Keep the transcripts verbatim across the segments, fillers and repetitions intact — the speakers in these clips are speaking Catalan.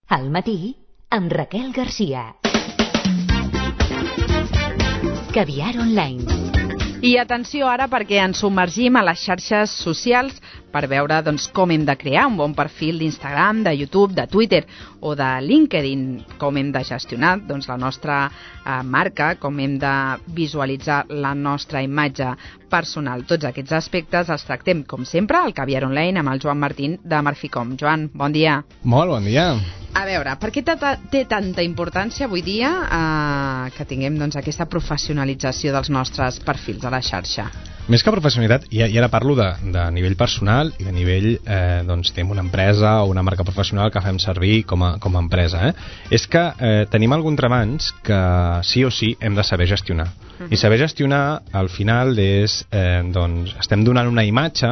Al matí, amb Raquel Garcia. Caviar Online. I atenció ara perquè ens submergim a les xarxes socials per veure doncs, com hem de crear un bon perfil d'Instagram, de YouTube, de Twitter o de LinkedIn, com hem de gestionar doncs, la nostra eh, marca, com hem de visualitzar la nostra imatge personal. Tots aquests aspectes els tractem, com sempre, al Caviar Online amb el Joan Martín de Marficom. Joan, bon dia. Molt bon dia. A veure, per què té tanta importància avui dia eh, que tinguem doncs, aquesta professionalització dels nostres perfils a la xarxa? Més que professionalitat, i, i ara parlo de, de nivell personal i de nivell, eh, doncs, tenim una empresa o una marca professional que fem servir com a, com a empresa. Eh? És que eh, tenim alguns treballs que sí o sí hem de saber gestionar. Uh-huh. I saber gestionar, al final, és, eh, doncs, estem donant una imatge,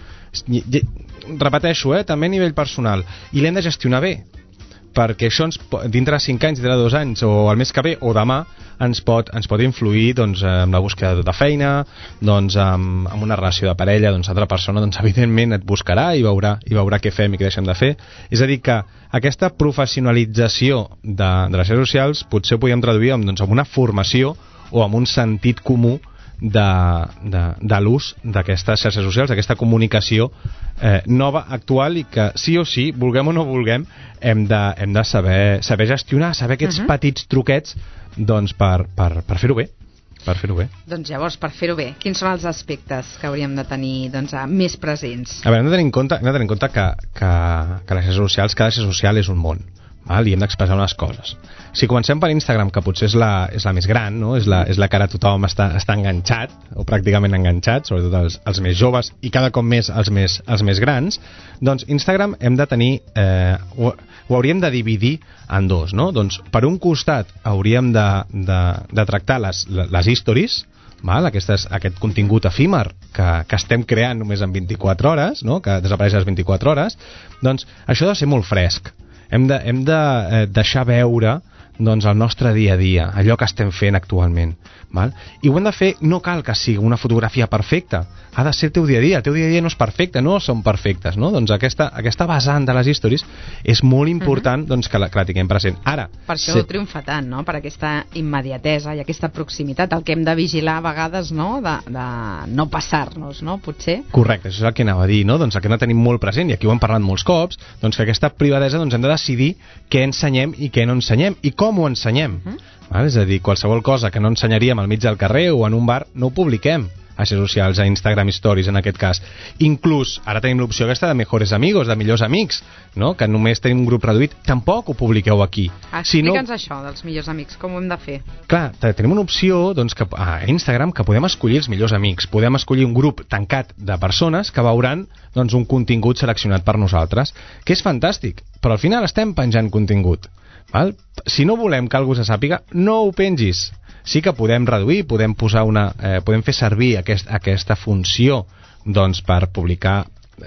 i, i, repeteixo, eh, també a nivell personal, i l'hem de gestionar bé, perquè això ens, dintre de cinc anys, dintre de dos anys, o el mes que ve, o demà, ens pot, ens pot influir doncs, amb la búsqueda de feina, doncs, amb, amb una relació de parella, doncs l'altra persona doncs, evidentment et buscarà i veurà, i veurà què fem i què deixem de fer. És a dir, que aquesta professionalització de, de les xarxes socials potser ho podríem traduir amb, doncs, amb una formació o amb un sentit comú de, de, de l'ús d'aquestes xarxes socials, d'aquesta comunicació eh, nova, actual, i que sí o sí, vulguem o no vulguem, hem de, hem de saber, saber gestionar, saber aquests uh-huh. petits truquets doncs, per, per, per fer-ho bé. Per fer-ho bé. Doncs llavors, per fer-ho bé, quins són els aspectes que hauríem de tenir doncs, més presents? A veure, hem de tenir en compte, hem de tenir en compte que, que, que les xarxes socials, cada xarxa social és un món. Val? I hem d'expressar unes coses. Si comencem per Instagram, que potser és la, és la més gran, no? és, la, és la que ara tothom està, està enganxat, o pràcticament enganxat, sobretot els, els més joves i cada cop més els més, els més grans, doncs Instagram hem de tenir, eh, ho, ho hauríem de dividir en dos. No? Doncs per un costat hauríem de, de, de tractar les, les stories, val? Aquestes, aquest contingut efímer que, que estem creant només en vint-i-quatre hores, no? Que desapareix a les vint-i-quatre hores, doncs això ha de ser molt fresc. Hem de, hem de eh, deixar veure doncs, el nostre dia a dia, allò que estem fent actualment. Val? I ho hem de fer, no cal que sigui una fotografia perfecta, ha de ser el teu dia a dia. El teu dia a dia no és perfecte, no són perfectes, no? Doncs aquesta, aquesta vessant de les històries és molt important uh-huh. doncs, que, la, que la tinguem present. Ara, per això se... triomfa tant, no? Per aquesta immediatesa i aquesta proximitat, el que hem de vigilar a vegades, no? De, de no passar-nos, no? Potser. Correcte, això és el que anava a dir, no? Doncs el que hem de tenir molt present, i aquí ho hem parlat molts cops, doncs que aquesta privadesa doncs, hem de decidir què ensenyem i què no ensenyem, i com ho ensenyem. Uh-huh. Val? És a dir, qualsevol cosa que no ensenyaríem al mig del carrer o en un bar, no ho publiquem a xarxes socials, a Instagram Stories en aquest cas. Inclús, ara tenim l'opció aquesta de mejores amigos, de millors amics, no? Que només tenim un grup reduït, tampoc ho publiqueu aquí. Explica'ns si no... això dels millors amics, com ho hem de fer? Clar, tenim una opció doncs, que, a Instagram que podem escollir els millors amics, podem escollir un grup tancat de persones que veuran doncs, un contingut seleccionat per nosaltres, que és fantàstic, però al final estem penjant contingut. Val? Si no volem que algú se sàpiga, no ho pengis. Sí que podem reduir, podem posar una, eh, podem fer servir aquest, aquesta funció doncs, per publicar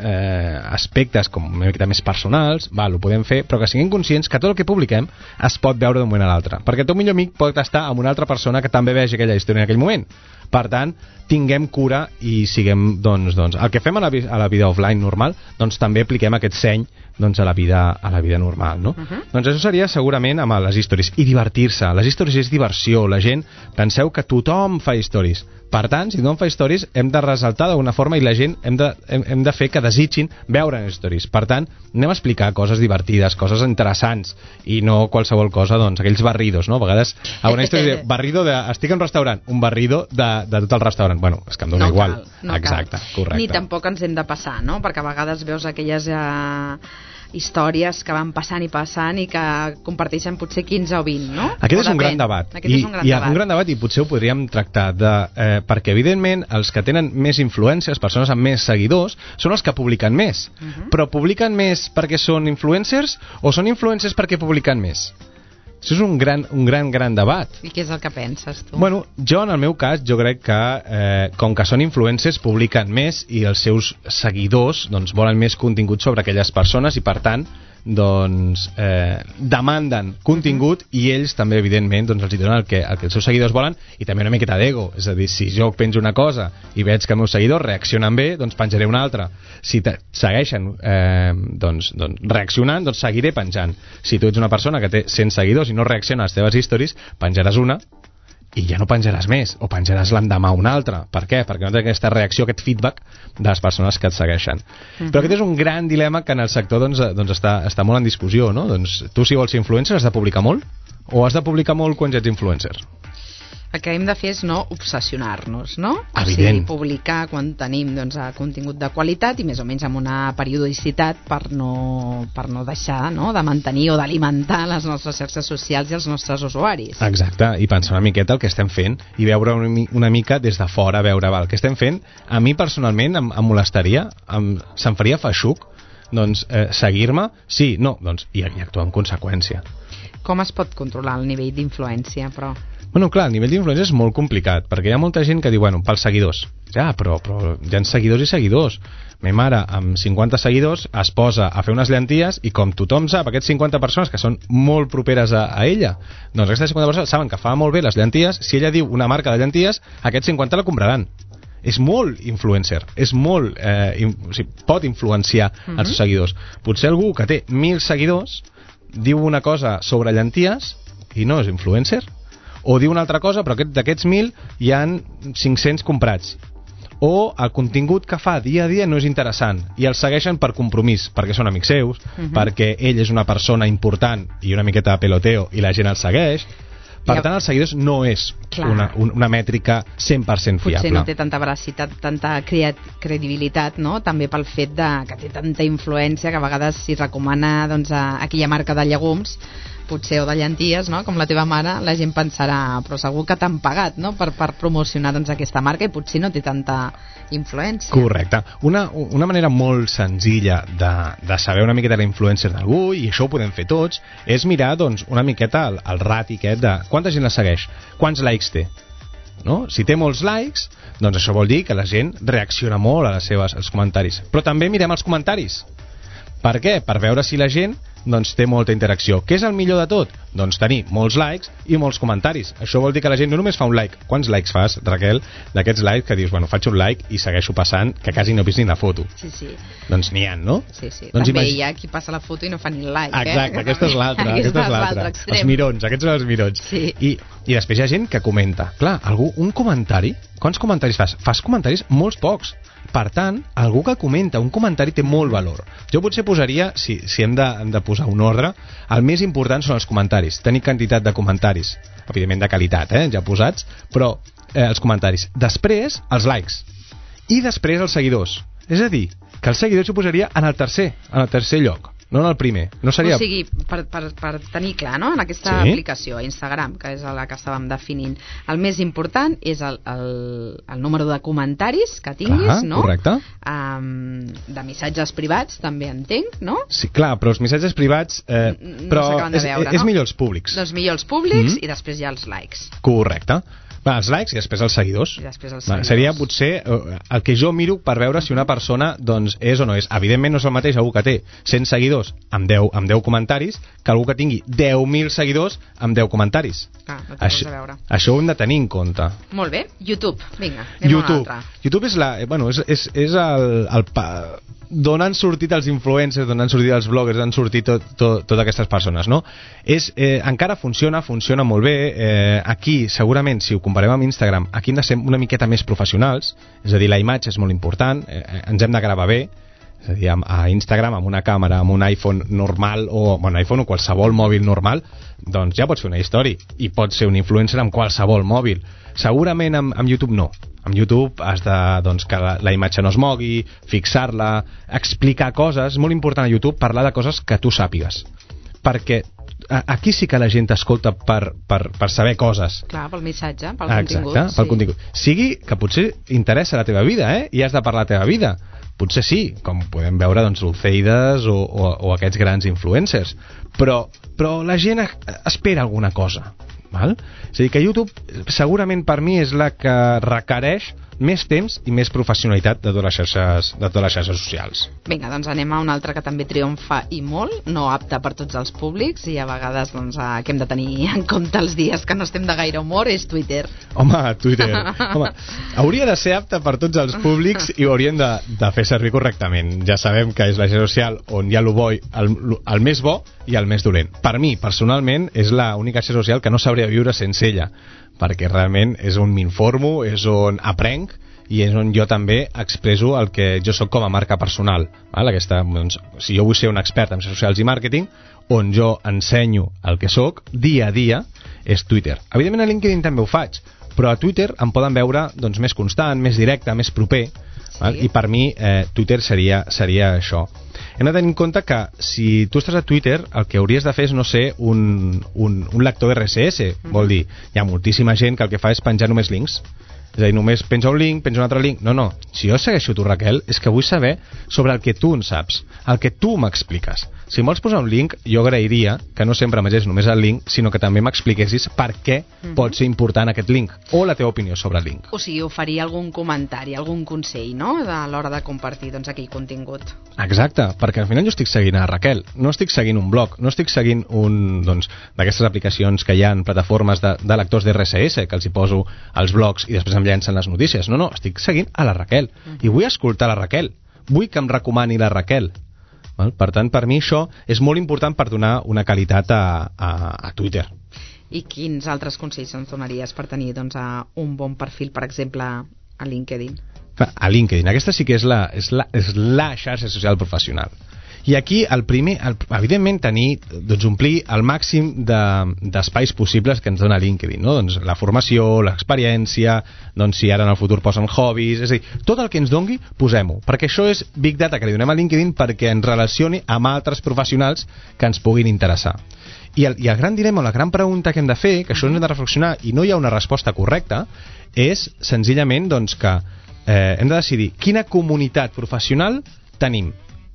eh, aspectes com una miqueta més personals, val, ho podem fer, però que siguem conscients que tot el que publiquem es pot veure d'un moment a l'altre, perquè el teu millor amic pot estar amb una altra persona que també vegi aquella història en aquell moment. Per tant, tinguem cura i siguem, doncs, doncs el que fem a la, a la vida offline normal, doncs també apliquem aquest seny doncs, a la vida, a la vida normal, no? Uh-huh. Doncs això seria segurament amb les històries. I divertir-se. Les històries és diversió. La gent, penseu que tothom fa històries. Per tant, si tothom fa històries, hem de ressaltar d'alguna forma i la gent hem de, hem, hem de fer que desitgin veure històries. Per tant, anem a explicar coses divertides, coses interessants, i no qualsevol cosa, doncs, aquells barridos, no? A vegades, a una història, barrido de... Estic en un restaurant, un barrido de, de tot el restaurant. Bueno, és que em dona no igual. Cal, no Exacte, cal. correcte. Ni tampoc ens hem de passar, no? Perquè a vegades veus aquelles... Eh... històries que van passant i passant i que comparteixen potser quinze o vint, no? Aquest és un gran debat. Aquest I, és un gran i debat. un gran debat i potser ho podríem tractar de, eh, perquè evidentment els que tenen més influències, persones amb més seguidors, són els que publiquen més. Uh-huh. Però publiquen més perquè són influencers o són influencers perquè publiquen més? Això és un gran, un gran, gran debat. I què és el que penses, tu? Bueno, jo, en el meu cas, jo crec que, eh, com que són influencers, publiquen més i els seus seguidors doncs, volen més contingut sobre aquelles persones i, per tant, doncs, eh, demanden contingut i ells també, evidentment, doncs, els hi donen el que, el que els seus seguidors volen, i també una miqueta d'ego. És a dir, si jo penjo una cosa i veig que els meus seguidors reaccionen bé, doncs penjaré una altra. Si te segueixen eh, doncs, doncs, reaccionant, doncs seguiré penjant. Si tu ets una persona que té cent seguidors i no reacciona a les teves stories, penjaràs una i ja no penjaràs més, o penjaràs l'endemà una altra. Per què? Perquè no té aquesta reacció, aquest feedback de les persones que et segueixen. Uh-huh. Però aquest és un gran dilema que en el sector doncs, doncs està, està molt en discussió, no? Doncs tu, si vols ser influencer, has de publicar molt? O has de publicar molt quan ja ets influencer? El que hem de fer és no obsessionar-nos, no? Evident. O sigui, publicar quan tenim doncs, contingut de qualitat i més o menys amb una periodicitat per no, per no deixar no? de mantenir o d'alimentar les nostres xarxes socials i els nostres usuaris. Exacte, i pensar una miqueta el que estem fent i veure una mica des de fora, veure val, el que estem fent. A mi personalment em, em molestaria, em, se'm faria feixuc doncs, eh, seguir-me, sí, no, doncs, i, i actuar en conseqüència. Com es pot controlar el nivell d'influència, però? Bueno, clar, el nivell d'influència és molt complicat, perquè hi ha molta gent que diu, bueno, pels seguidors. Ja, però, però hi ha seguidors i seguidors. Ma mare, amb cinquanta seguidors, es posa a fer unes llenties i com tothom sap, aquests cinquanta persones que són molt properes a, a ella, doncs aquestes cinquanta persones saben que fa molt bé les llenties, si ella diu una marca de llenties, aquests cinquanta la compraran. És molt influencer, és molt, eh, in, o sigui, pot influenciar uh-huh. els seus seguidors. Potser algú que té mil seguidors diu una cosa sobre llenties i no és influencer, o diu una altra cosa, però aquest, d'aquests mil hi han cinc-cents comprats. O el contingut que fa dia a dia no és interessant i el segueixen per compromís, perquè són amics seus, uh-huh. perquè ell és una persona important i una miqueta de peloteo i la gent el segueix. Per ja. tant, els seguidors no és una, una mètrica cent per cent fiable. Potser no té tanta veracitat, tanta credibilitat, no? També pel fet de, que té tanta influència que a vegades si recomana doncs, a aquella marca de llegums potser o de llenties, no? Com la teva mare, la gent pensarà, però segur que t'han pagat, no? per, per promocionar doncs, aquesta marca i potser no té tanta influència. Correcte. Una, una manera molt senzilla de, de saber una miqueta la influència d'algú, i això ho podem fer tots, és mirar doncs, una miqueta el, el rati aquest de quanta gent la segueix, quants likes té. No? Si té molts likes, doncs això vol dir que la gent reacciona molt a les seves, als comentaris. Però també mirem els comentaris. Per què? Per veure si la gent doncs, té molta interacció. Què és el millor de tot? Doncs tenir molts likes i molts comentaris. Això vol dir que la gent no només fa un like. Quants likes fas, Raquel, d'aquests likes que dius, bueno, faig un like i segueixo passant, que quasi no he vist ni la foto? Sí, sí. Doncs n'hi ha, no? Sí, sí. Doncs també imag... hi ha qui passa la foto i no fa ni el like, eh? Exacte, aquesta és l'altra. aquesta és l'altra. Els mirons, aquests són els mirons. Sí. I, I després hi ha gent que comenta. Clar, algú, un comentari, quants comentaris fas? Fas comentaris molts pocs. Per tant, algú que comenta un comentari té molt valor. Jo potser posaria, si, si hem, de, hem de posar un ordre, el més important són els comentaris, tenir quantitat de comentaris, evidentment de qualitat, eh, ja posats, però eh, els comentaris. Després, els likes. I després els seguidors. És a dir, que els seguidors ho posaria en el tercer, en el tercer lloc. No en el primer. No seria... O sigui, per, per, per tenir clar, no? En aquesta sí? aplicació, Instagram, que és la que estàvem definint, el més important és el, el, el número de comentaris que tinguis, clar, no? Correcte. Um, de missatges privats, també entenc, no? Sí, clar, però els missatges privats... Eh, no però de veure, és, és no? millor els públics. Doncs millor els públics mm-hmm. i després hi ha els likes. Correcte. Va, els likes i després els seguidors. I després els Va, seguidors. seria potser eh, el que jo miro per veure si una persona doncs, és o no és. Evidentment no és el mateix algú que té cent seguidors amb deu, amb deu comentaris que algú que tingui deu mil seguidors amb deu comentaris. Ah, no té això, res a veure. Això ho hem de tenir en compte. Molt bé. YouTube. Vinga, anem YouTube. a l'altre. YouTube és, la, eh, bueno, és, és, és el... el pa, d'on han sortit els influencers, d'on han sortit els bloggers, d'on han sortit tot, tot, totes aquestes persones, no? És, eh, encara funciona, funciona molt bé. Eh, aquí, segurament, si ho comparem amb Instagram, aquí hem de ser una miqueta més professionals, és a dir, la imatge és molt important, eh, ens hem de gravar bé, és a dir, a Instagram, amb una càmera, amb un iPhone normal, o bueno, iPhone o qualsevol mòbil normal, doncs ja pots fer una història, i pots ser un influencer amb qualsevol mòbil. Segurament amb, amb YouTube no. Amb YouTube has de, doncs, que la, la imatge no es mogui, fixar-la, explicar coses. És molt important a YouTube parlar de coses que tu sàpigues. Perquè a, aquí sí que la gent t'escolta per, per, per saber coses. Clar, pel missatge, pel Exacte, contingut. Exacte, pel sí. contingut. Sigui que potser interessa la teva vida, eh? I has de parlar de la teva vida. Potser sí, com podem veure doncs, l'Ulceides o, o, o aquests grans influencers. Però, però la gent espera alguna cosa. Val? És a dir, que YouTube segurament per mi és la que requereix més temps i més professionalitat de totes les xarxes, de totes les xarxes socials. Vinga, doncs anem a un altre que també triomfa i molt, no apte per tots els públics i a vegades doncs, a, que hem de tenir en compte els dies que no estem de gaire humor, és Twitter. Home, Twitter. Home, hauria de ser apte per tots els públics i ho hauríem de, de fer servir correctament. Ja sabem que és la xarxa social on hi ha el bo, el, el més bo i el més dolent. Per mi, personalment, és l'única xarxa social que no sabria viure sense ella, perquè realment és on m'informo, és on aprenc i és on jo també expresso el que jo sóc com a marca personal. Val? Aquesta, doncs, si jo vull ser un expert en xarxes socials i màrqueting, on jo ensenyo el que sóc dia a dia, és Twitter. Evidentment a LinkedIn també ho faig, però a Twitter em poden veure doncs, més constant, més directe, més proper, sí. Val? I per mi eh, Twitter seria, seria això. Hem de tenir en compte que si tu estàs a Twitter, el que hauries de fer és no ser un, un, un lector R S S, mm-hmm. Vol dir, hi ha moltíssima gent que el que fa és penjar només links. És a dir, només penja un link, penja un altre link. No, no, si jo segueixo tu, Raquel, és que vull saber sobre el que tu en saps, el que tu m'expliques. Si vols posar un link, jo agrairia que no sempre m'agés només el link, sinó que també m'expliquessis per què mm-hmm. pot ser important aquest link, o la teva opinió sobre el link. O sigui, oferir algun comentari, algun consell, no?, a l'hora de compartir doncs, aquell contingut. Exacte, perquè al final jo estic seguint a Raquel, no estic seguint un blog, no estic seguint un, doncs, d'aquestes aplicacions que hi ha en plataformes de, de lectors d'R S S, que els hi poso als blogs i després em llencen les notícies. No, no, estic seguint a la Raquel, mm-hmm. i vull escoltar la Raquel, vull que em recomani la Raquel. Per tant, per mi això és molt important per donar una qualitat a, a, a Twitter. I quins altres consells ens donaries per tenir doncs, un bon perfil, per exemple, a LinkedIn? A LinkedIn, aquesta sí que és la, és la, és la xarxa social professional. I aquí, el primer, el, evidentment, tenir, doncs, omplir el màxim de, d'espais possibles que ens dona LinkedIn, no? Doncs la formació, l'experiència, doncs si ara en el futur posen hobbies, és a dir, tot el que ens dongui, posem-ho, perquè això és Big Data que li donem a LinkedIn perquè ens relacioni amb altres professionals que ens puguin interessar. I el, i el gran dilema, la gran pregunta que hem de fer, que això ens hem de reflexionar i no hi ha una resposta correcta, és senzillament doncs, que eh, hem de decidir quina comunitat professional tenim.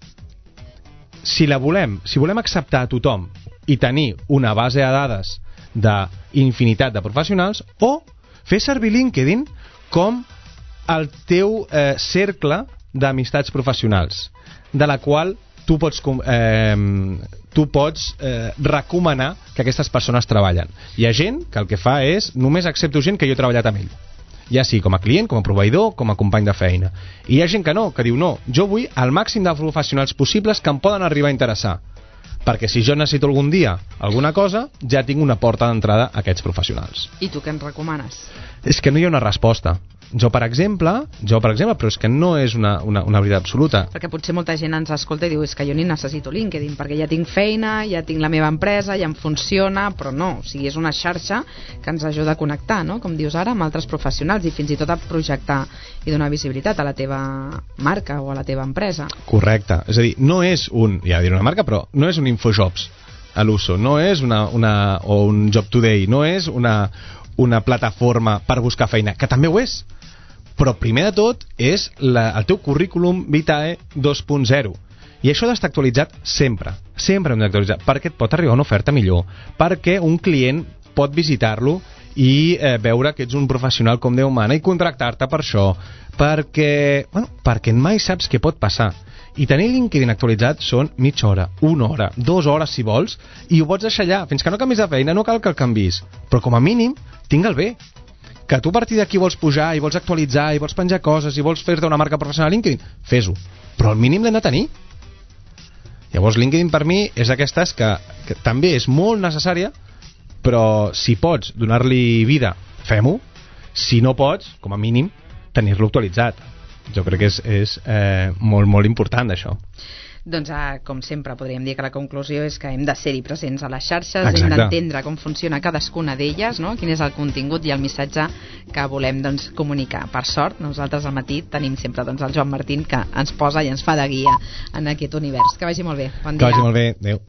Si la volem, si volem acceptar a tothom i tenir una base de dades d'infinitat de professionals, o fer servir LinkedIn com el teu eh, cercle d'amistats professionals, de la qual tu pots, eh, tu pots eh, recomanar que aquestes persones treballen. Hi ha gent que el que fa és només accepto gent que jo he treballat amb ell, ja sigui com a client, com a proveïdor, com a company de feina. I hi ha gent que no, que diu no, jo vull el màxim de professionals possibles que em poden arribar a interessar, perquè si jo necessito algun dia alguna cosa, ja tinc una porta d'entrada a aquests professionals. I tu què ens recomanes? És que no hi ha una resposta. Jo, per exemple, jo, per exemple, però és que no és una, una, una veritat absoluta. Perquè potser molta gent ens escolta i diu és que jo ni necessito LinkedIn, perquè ja tinc feina, ja tinc la meva empresa, ja em funciona, però no, o sigui, és una xarxa que ens ajuda a connectar, no?, com dius ara, amb altres professionals i fins i tot a projectar i donar visibilitat a la teva marca o a la teva empresa. Correcte, és a dir, no és un, ja diré una marca, però no és un Infojobs a l'uso, no és una, una, o un Job Today, no és una, una plataforma per buscar feina, que també ho és, però primer de tot és la, el teu currículum vitae dos punt zero, i això ha d'estar actualitzat sempre, sempre hem d'actualitzar, perquè et pot arribar una oferta millor, perquè un client pot visitar-lo i eh, veure que ets un professional com Déu mana i contractar-te per això, perquè, bueno, perquè mai saps què pot passar. I tenir LinkedIn actualitzat són mitja hora, una hora, dues hores si vols, i ho pots deixar allà, fins que no canvis de feina no cal que el canvis, però com a mínim tinga'l bé. Que tu a partir d'aquí vols pujar i vols actualitzar i vols penjar coses i vols fer-te una marca professional a LinkedIn, fes-ho, però al mínim l'hem de tenir. Llavors LinkedIn per mi és d'aquestes que, que també és molt necessària, però si pots donar-li vida, fem-ho. Si no pots, com a mínim, tenir-lo actualitzat. Jo crec que és, és eh, molt, molt important això. Doncs, eh, com sempre, podríem dir que la conclusió és que hem de ser-hi presents a les xarxes, Exacte. Hem d'entendre com funciona cadascuna d'elles, no?, quin és el contingut i el missatge que volem doncs, comunicar. Per sort, nosaltres al matí tenim sempre doncs, el Joan Martín, que ens posa i ens fa de guia en aquest univers. Que vagi molt bé. Bon dia. Que vagi molt bé. Adéu.